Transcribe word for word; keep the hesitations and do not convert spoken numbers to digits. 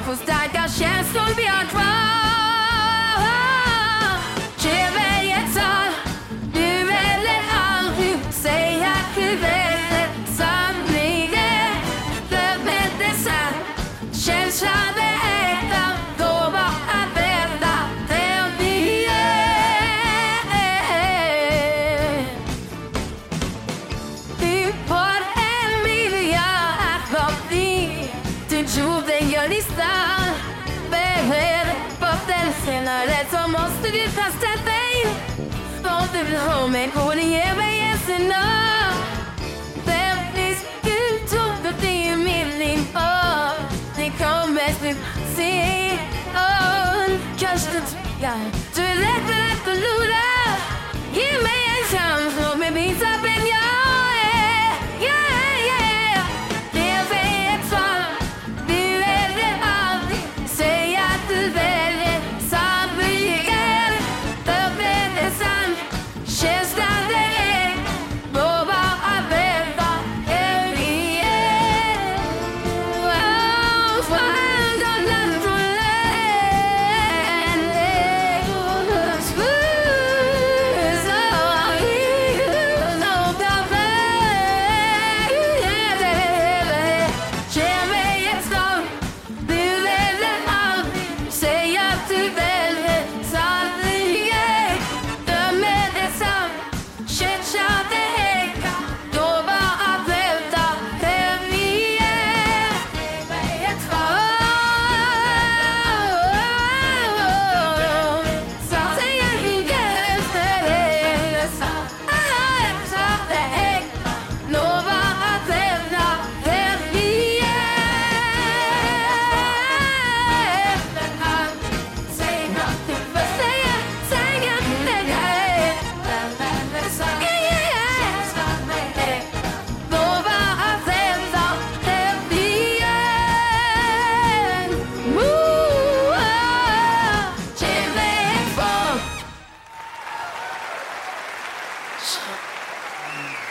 på starka känslor vi har kvar. Ge mig ett svar, du eller aldrig säga hur väl sanningen. Glöm inte sant, känslan är äkta, då var att vända den vi är. Du har en vilja att vara fri, du tror den gör listan. Behöver på den senare så måste du kasta dig. Om du vill ha mig på det, ge mig en signal. Vem finns ut och det är min liv. Det kommer slut, se on. Kanske du tvekar, du är lättare att förlora. Ge mig en chans, låt mig visa vem jag är. Yeah, yeah. Ge mig ett svar, du eller aldrig. Säg att du väljer sanningen. Öppet är sant, känslan är äkta. Våga att vända är vi är. Oh, find a love to land. Smooth, so you know the way. Ge mig ett svar, du eller aldrig. Säg att du väljer sanningen. Dömen är sann, känslan är äkta. Då var att vänta vem vi är. Ge mig ett svar. Säg att vi efter det är sant. Känslan är äkta. Lova att vända vem vi är. Men han säger någonting för säga, säga det jag är. Men det är sant. Känslan är äkta. Lova att vända vem vi är. Ooh, ge mig ett svar.